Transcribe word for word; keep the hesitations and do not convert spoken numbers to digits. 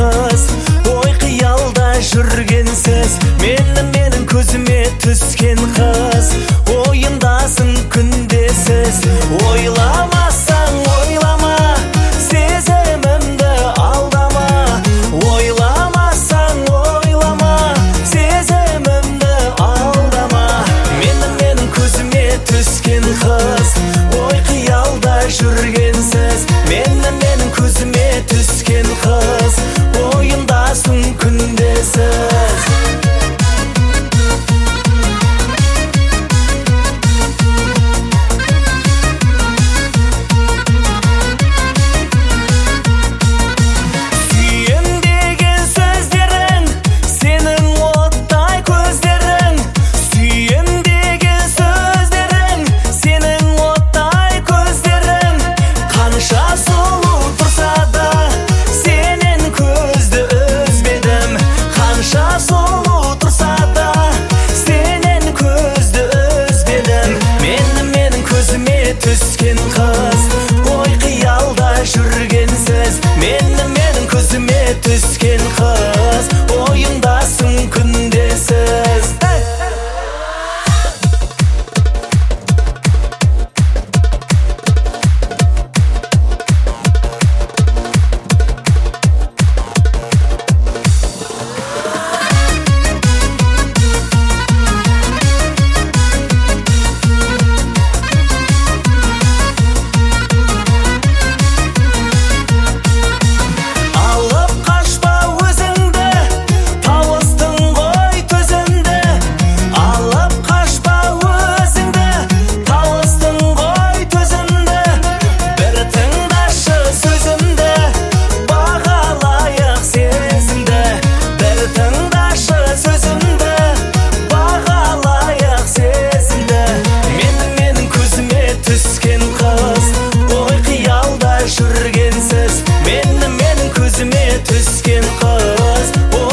қыз, ой қиялда жүргенсіз, мені менің көзіме түскен қыз, ойымдасың күндесіз. Ойламасаң ойлама, сезімімді алдама. Ойламасаң ойлама, сезімімді алдама. Мені менің көзіме түскен қыз, ой қиялда жүргенсіз, мені менің көзіме түскен қыз, ойымдасың күндесіз. Түскен қыз, ой қиялда жүргенсіз, мені менің көзіме түскен қыз, ойымдасың күндесіз. Жүргенсіз, мені менің көзіме түскен қыз.